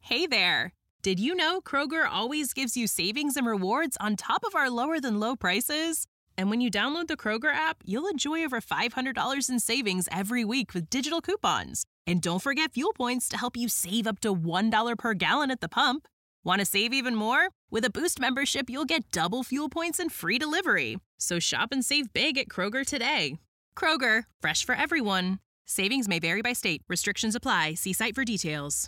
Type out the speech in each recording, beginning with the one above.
Hey there! Did you know Kroger always gives you savings and rewards on top of our lower-than-low prices? And when you download the Kroger app, you'll enjoy over $500 in savings every week with digital coupons. And don't forget fuel points to help you save up to $1 per gallon at the pump. Want to save even more? With a Boost membership, you'll get double fuel points and free delivery. So shop and save big at Kroger today. Kroger, fresh for everyone. Savings may vary by state. Restrictions apply. See site for details.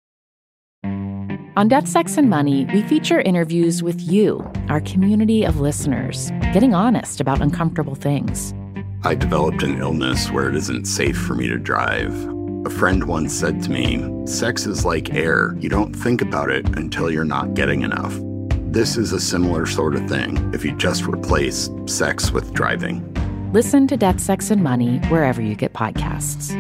On Death, Sex, and Money, we feature interviews with you, our community of listeners, getting honest about uncomfortable things. I developed an illness where it isn't safe for me to drive. A friend once said to me, sex is like air. You don't think about it until you're not getting enough. This is a similar sort of thing if you just replace sex with driving. Listen to Death, Sex, and Money wherever you get podcasts.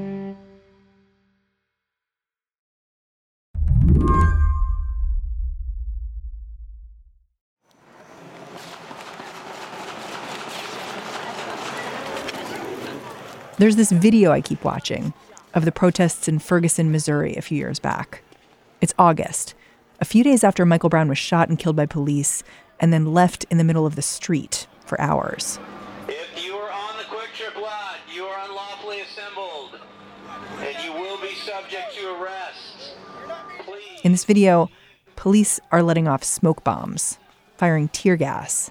There's this video I keep watching of the protests in Ferguson, Missouri a few years back. It's August, a few days after Michael Brown was shot and killed by police and then left in the middle of the street for hours. If you are on the Quick Trip lot, you are unlawfully assembled, and you will be subject to arrest. Please. In this video, police are letting off smoke bombs, firing tear gas.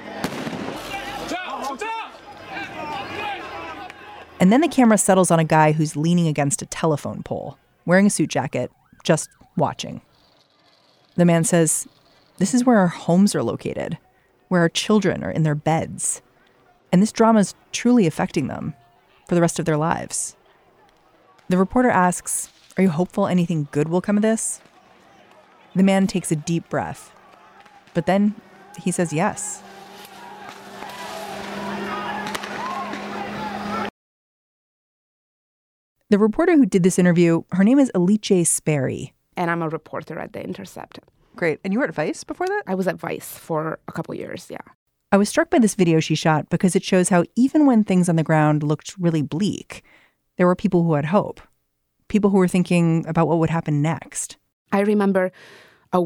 And then the camera settles on a guy who's leaning against a telephone pole, wearing a suit jacket, just watching. The man says, "This is where our homes are located, where our children are in their beds. And this drama is truly affecting them for the rest of their lives." The reporter asks, "Are you hopeful anything good will come of this?" The man takes a deep breath, but then he says yes. The reporter who did this interview, her name is Alice Sperry. And I'm a reporter at The Intercept. Great. And you were at Vice before that? I was at Vice for a couple years, yeah. I was struck by this video she shot because it shows how even when things on the ground looked really bleak, there were people who had hope. People who were thinking about what would happen next. I remember a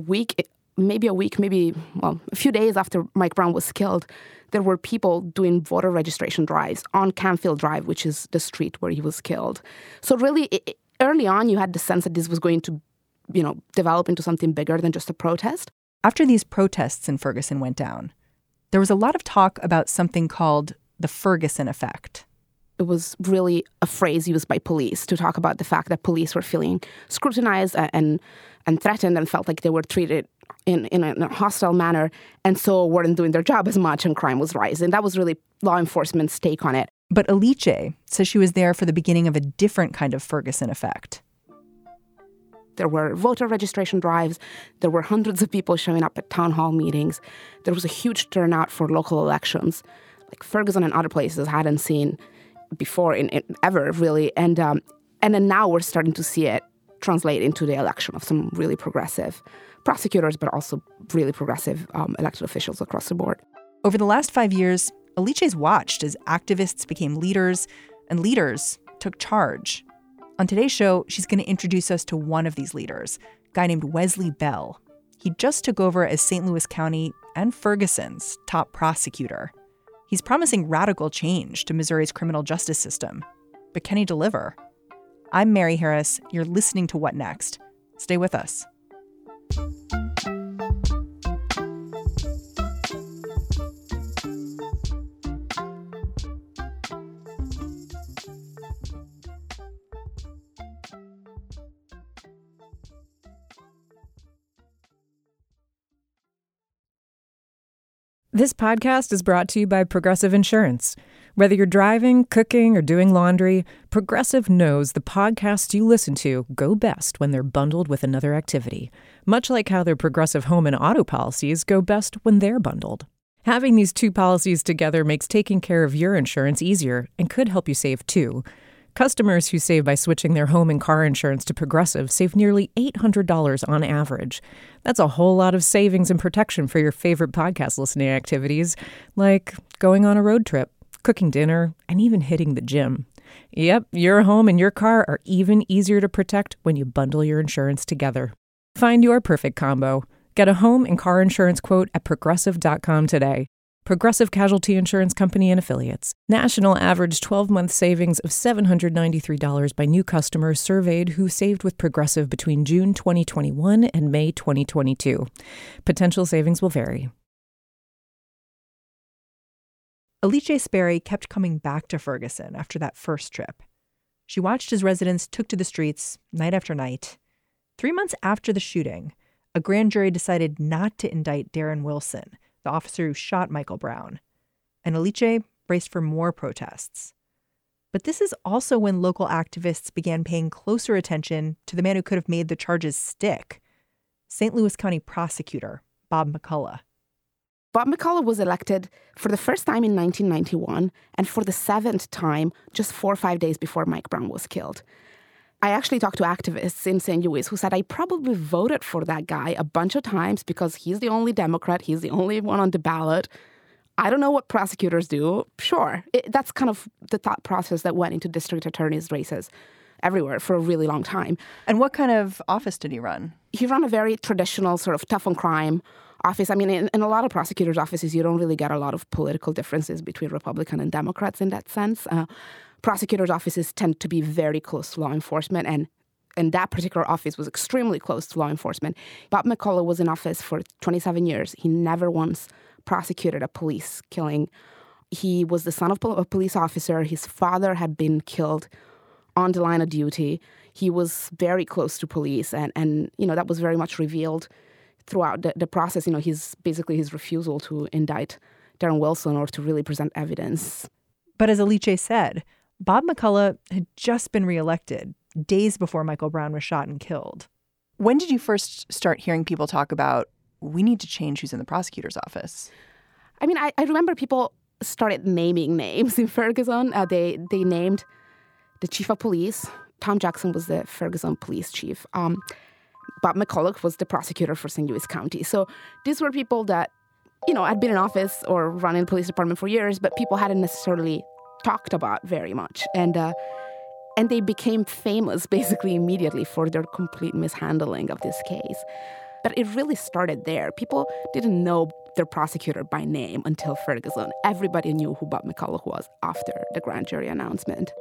few days after Mike Brown was killed, there were people doing voter registration drives on Canfield Drive, which is the street where he was killed. So really, early on, you had the sense that this was going to, develop into something bigger than just a protest. After these protests in Ferguson went down, there was a lot of talk about something called the Ferguson effect. It was really a phrase used by police to talk about the fact that police were feeling scrutinized and threatened and felt like they were treated in a hostile manner, and so weren't doing their job as much, and crime was rising. That was really law enforcement's take on it. But Alice says she was there for the beginning of a different kind of Ferguson effect. There were voter registration drives. There were hundreds of people showing up at town hall meetings. There was a huge turnout for local elections, like Ferguson and other places hadn't seen before in ever, really. And then now we're starting to see it translate into the election of some really progressive prosecutors, but also really progressive elected officials across the board. Over the last 5 years, Alice's watched as activists became leaders and leaders took charge. On today's show, she's going to introduce us to one of these leaders, a guy named Wesley Bell. He just took over as St. Louis County and Ferguson's top prosecutor. He's promising radical change to Missouri's criminal justice system. But can he deliver? I'm Mary Harris. You're listening to What Next? Stay with us. This podcast is brought to you by Progressive Insurance. Whether you're driving, cooking, or doing laundry, Progressive knows the podcasts you listen to go best when they're bundled with another activity, much like how their Progressive home and auto policies go best when they're bundled. Having these two policies together makes taking care of your insurance easier and could help you save too. Customers who save by switching their home and car insurance to Progressive save nearly $800 on average. That's a whole lot of savings and protection for your favorite podcast listening activities, like going on a road trip, cooking dinner, and even hitting the gym. Yep, your home and your car are even easier to protect when you bundle your insurance together. Find your perfect combo. Get a home and car insurance quote at Progressive.com today. Progressive Casualty Insurance Company and Affiliates. National average 12-month savings of $793 by new customers surveyed who saved with Progressive between June 2021 and May 2022. Potential savings will vary. Alice Sperry kept coming back to Ferguson after that first trip. She watched as residents took to the streets night after night. 3 months after the shooting, a grand jury decided not to indict Darren Wilson, the officer who shot Michael Brown. And Alice braced for more protests. But this is also when local activists began paying closer attention to the man who could have made the charges stick, St. Louis County prosecutor Bob McCullough. Bob McCullough was elected for the first time in 1991 and for the seventh time just 4 or 5 days before Mike Brown was killed. I actually talked to activists in St. Louis who said I probably voted for that guy a bunch of times because he's the only Democrat, he's the only one on the ballot. I don't know what prosecutors do. Sure, that's kind of the thought process that went into district attorneys' races everywhere for a really long time. And what kind of office did he run? He ran a very traditional sort of tough on crime office. I mean, in a lot of prosecutors' offices, you don't really get a lot of political differences between Republican and Democrats in that sense. Prosecutors' offices tend to be very close to law enforcement, and that particular office was extremely close to law enforcement. Bob McCullough was in office for 27 years. He never once prosecuted a police killing. He was the son of a police officer. His father had been killed on the line of duty. He was very close to police, and you know, that was very much revealed throughout the process. You know, his refusal to indict Darren Wilson or to really present evidence. But as Alice said, Bob McCullough had just been reelected days before Michael Brown was shot and killed. When did you first start hearing people talk about, we need to change who's in the prosecutor's office? I mean, I remember people started naming names in Ferguson. They named the chief of police. Tom Jackson was the Ferguson police chief. Bob McCullough was the prosecutor for St. Louis County. So these were people that, you know, had been in office or run in the police department for years, but people hadn't necessarily talked about very much. And they became famous basically immediately for their complete mishandling of this case. But it really started there. People didn't know their prosecutor by name until Ferguson. Everybody knew who Bob McCullough was after the grand jury announcement.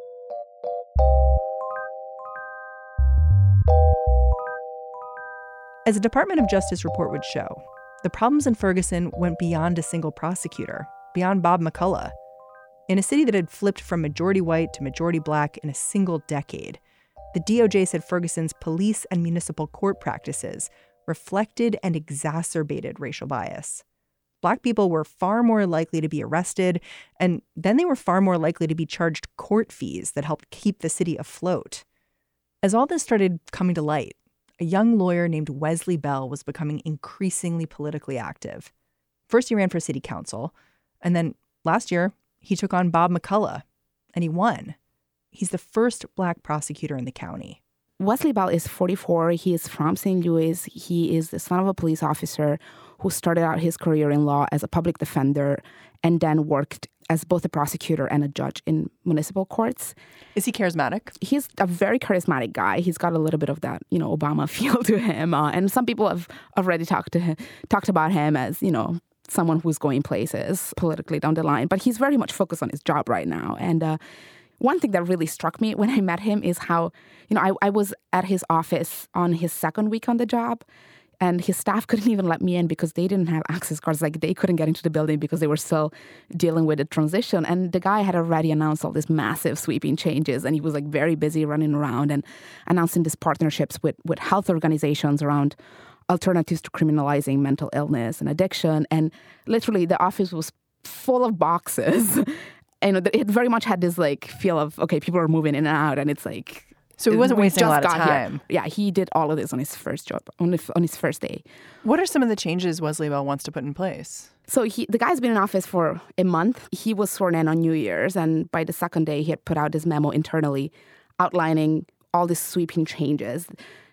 As a Department of Justice report would show, the problems in Ferguson went beyond a single prosecutor, beyond Bob McCullough. In a city that had flipped from majority white to majority black in a single decade, the DOJ said Ferguson's police and municipal court practices reflected and exacerbated racial bias. Black people were far more likely to be arrested, and then they were far more likely to be charged court fees that helped keep the city afloat. As all this started coming to light, a young lawyer named Wesley Bell was becoming increasingly politically active. First, he ran for city council, and then last year, he took on Bob McCullough, and he won. He's the first black prosecutor in the county. Wesley Bell is 44. He is from St. Louis. He is the son of a police officer who started out his career in law as a public defender and then worked as both a prosecutor and a judge in municipal courts. Is he charismatic? He's a very charismatic guy. He's got a little bit of that, you know, Obama feel to him. And some people have already talked about him as, you know, someone who's going places politically down the line. But he's very much focused on his job right now. And one thing that really struck me when I met him is how, you know, I was at his office on his second week on the job. And his staff couldn't even let me in because they didn't have access cards. Like, they couldn't get into the building because they were still dealing with the transition. And the guy had already announced all these massive sweeping changes. And he was, like, very busy running around and announcing these partnerships with health organizations around alternatives to criminalizing mental illness and addiction. And literally, the office was full of boxes. And it very much had this, like, feel of, okay, people are moving in and out. And it's like... So he wasn't wasting a lot of time. Here. Yeah, he did all of this on his first job, on his first day. What are some of the changes Wesley Bell wants to put in place? So the guy's been in office for a month. He was sworn in on New Year's, and by the second day, he had put out this memo internally outlining all these sweeping changes.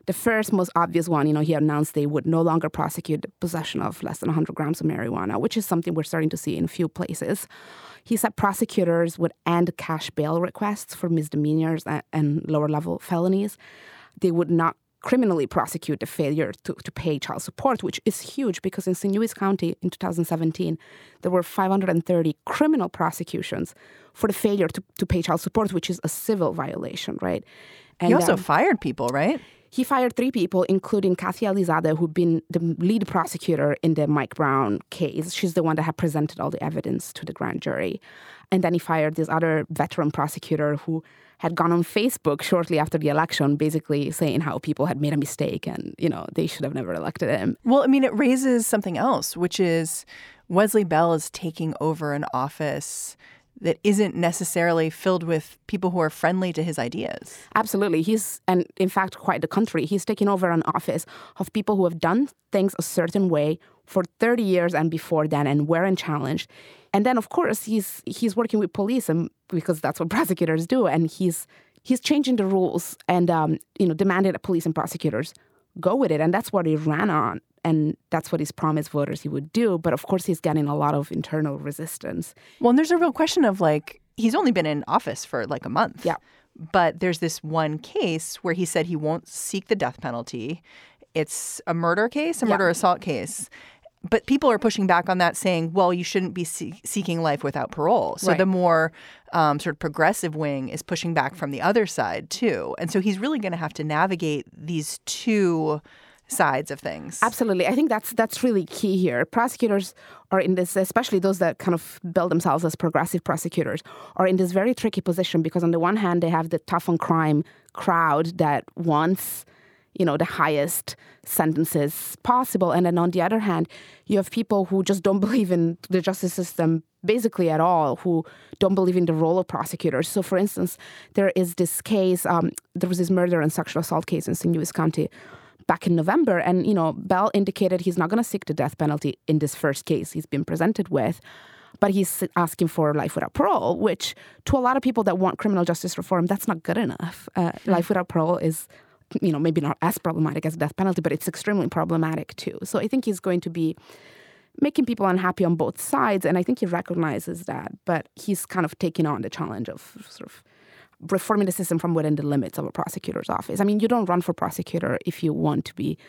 The first most obvious one, he announced they would no longer prosecute the possession of less than 100 grams of marijuana, which is something we're starting to see in a few places. He said prosecutors would end cash bail requests for misdemeanors and lower-level felonies. They would not criminally prosecute the failure to pay child support, which is huge because in St. Louis County in 2017, there were 530 criminal prosecutions for the failure to pay child support, which is a civil violation, right? And he also fired people, right? He fired 3 people, including Kathy Alizadeh, who'd been the lead prosecutor in the Mike Brown case. She's the one that had presented all the evidence to the grand jury. And then he fired this other veteran prosecutor who had gone on Facebook shortly after the election, basically saying how people had made a mistake and, they should have never elected him. Well, it raises something else, which is Wesley Bell is taking over an office that isn't necessarily filled with people who are friendly to his ideas. Absolutely. And in fact, quite the contrary. He's taking over an office of people who have done things a certain way for 30 years and before then and weren't challenged. And then, of course, he's working with police and because that's what prosecutors do. And he's changing the rules and, demanded that police and prosecutors go with it. And that's what he ran on. And that's what he's promised voters he would do. But of course, he's getting a lot of internal resistance. Well, and there's a real question of he's only been in office for a month. Yeah. But there's this one case where he said he won't seek the death penalty. It's a murder case, murder-assault case. But people are pushing back on that, saying, well, you shouldn't be seeking life without parole. So right. The more sort of progressive wing is pushing back from the other side, too. And so he's really going to have to navigate these two sides of things. Absolutely. I think that's really key here. Prosecutors are in this, especially those that kind of bill themselves as progressive prosecutors, are in this very tricky position because on the one hand, they have the tough on crime crowd that wants, the highest sentences possible. And then on the other hand, you have people who just don't believe in the justice system basically at all, who don't believe in the role of prosecutors. So, for instance, there is this case, there was this murder and sexual assault case in St. Louis County back in November. And, Bell indicated he's not going to seek the death penalty in this first case he's been presented with. But he's asking for life without parole, which to a lot of people that want criminal justice reform, that's not good enough. Life without parole is, maybe not as problematic as death penalty, but it's extremely problematic too. So I think he's going to be making people unhappy on both sides. And I think he recognizes that. But he's kind of taking on the challenge of sort of reforming the system from within the limits of a prosecutor's office. I mean, you don't run for prosecutor if you want to be,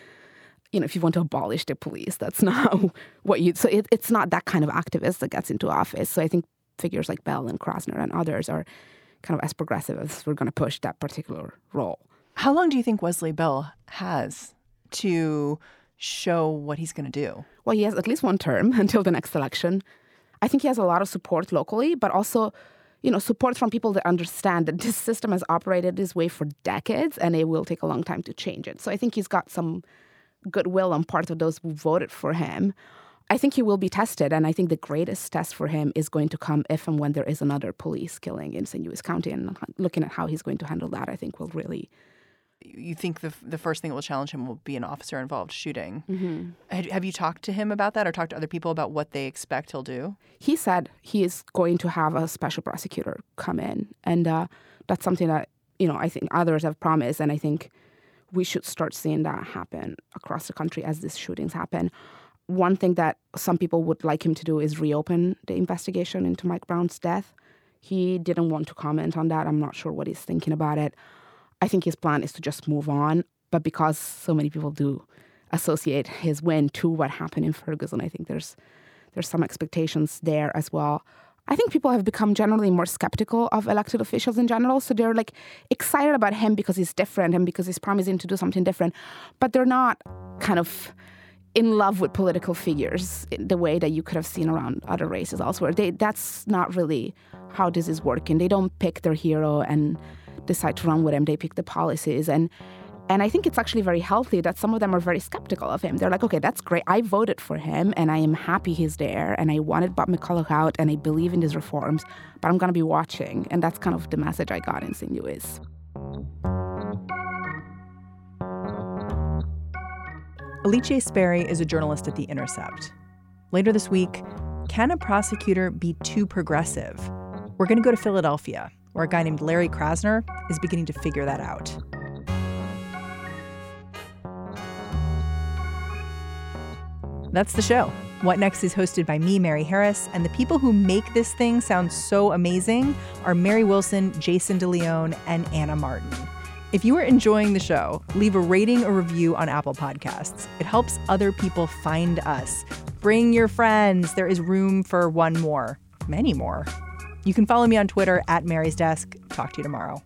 if you want to abolish the police. That's not what you... So it's not that kind of activist that gets into office. So I think figures like Bell and Krasner and others are kind of as progressive as we're going to push that particular role. How long do you think Wesley Bell has to show what he's going to do? Well, he has at least one term until the next election. I think he has a lot of support locally, but also, support from people that understand that this system has operated this way for decades and it will take a long time to change it. So I think he's got some goodwill on part of those who voted for him. I think he will be tested, and I think the greatest test for him is going to come if and when there is another police killing in St. Louis County. And looking at how he's going to handle that, I think will really... You think the first thing that will challenge him will be an officer-involved shooting. Mm-hmm. Have you talked to him about that or talked to other people about what they expect he'll do? He said he is going to have a special prosecutor come in. And that's something that, I think others have promised. And I think we should start seeing that happen across the country as these shootings happen. One thing that some people would like him to do is reopen the investigation into Mike Brown's death. He didn't want to comment on that. I'm not sure what he's thinking about it. I think his plan is to just move on. But because so many people do associate his win to what happened in Ferguson, I think there's some expectations there as well. I think people have become generally more skeptical of elected officials in general. So they're excited about him because he's different and because he's promising to do something different. But they're not kind of in love with political figures in the way that you could have seen around other races elsewhere. That's not really how this is working. They don't pick their hero and decide to run with him. They pick the policies. And I think it's actually very healthy that some of them are very skeptical of him. They're like, okay, that's great. I voted for him and I am happy he's there and I wanted Bob McCulloch out and I believe in these reforms, but I'm going to be watching. And that's kind of the message I got in St. Louis. Alicia Sperry is a journalist at The Intercept. Later this week, can a prosecutor be too progressive? We're going to go to Philadelphia, where a guy named Larry Krasner is beginning to figure that out. That's the show. What Next is hosted by me, Mary Harris, and the people who make this thing sound so amazing are Mary Wilson, Jason DeLeon, and Anna Martin. If you are enjoying the show, leave a rating or review on Apple Podcasts. It helps other people find us. Bring your friends. There is room for one more, many more. You can follow me on Twitter at Mary's Desk. Talk to you tomorrow.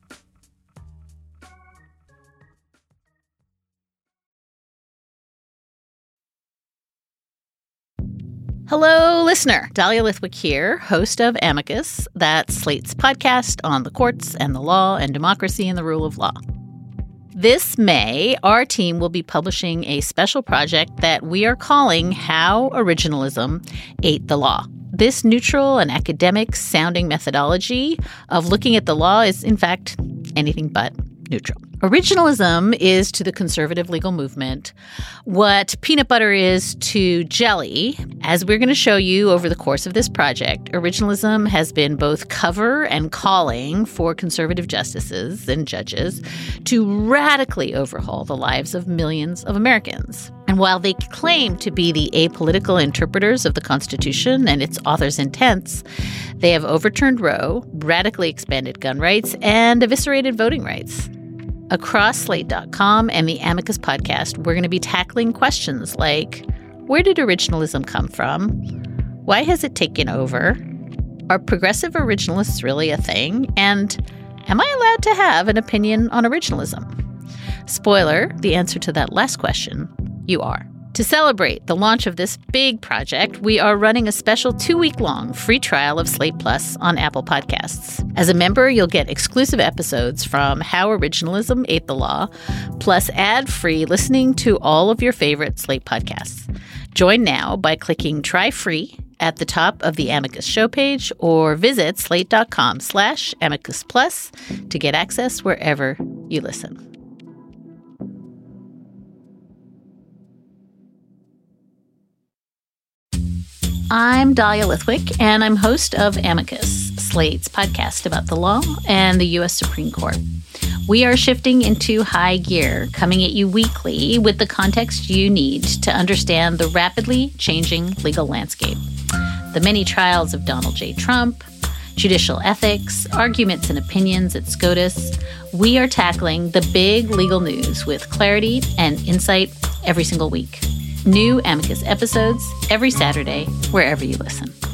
Hello, listener. Dahlia Lithwick here, host of Amicus, that's Slate's podcast on the courts and the law and democracy and the rule of law. This May, our team will be publishing a special project that we are calling How Originalism Ate the Law. This neutral and academic-sounding methodology of looking at the law is, in fact, anything but neutral. Originalism is to the conservative legal movement what peanut butter is to jelly. As we're going to show you over the course of this project, originalism has been both cover and calling for conservative justices and judges to radically overhaul the lives of millions of Americans. And while they claim to be the apolitical interpreters of the Constitution and its author's intents, they have overturned Roe, radically expanded gun rights, and eviscerated voting rights. Across Slate.com and the Amicus podcast, we're going to be tackling questions like, where did originalism come from? Why has it taken over? Are progressive originalists really a thing? And am I allowed to have an opinion on originalism? Spoiler, the answer to that last question, you are. To celebrate the launch of this big project, we are running a special 2-week-long free trial of Slate Plus on Apple Podcasts. As a member, you'll get exclusive episodes from How Originalism Ate the Law, plus ad-free listening to all of your favorite Slate podcasts. Join now by clicking Try Free at the top of the Amicus show page or visit slate.com/Amicus Plus to get access wherever you listen. I'm Dahlia Lithwick, and I'm host of Amicus, Slate's podcast about the law and the U.S. Supreme Court. We are shifting into high gear, coming at you weekly with the context you need to understand the rapidly changing legal landscape. The many trials of Donald J. Trump, judicial ethics, arguments and opinions at SCOTUS. We are tackling the big legal news with clarity and insight every single week. New Amicus episodes every Saturday, wherever you listen.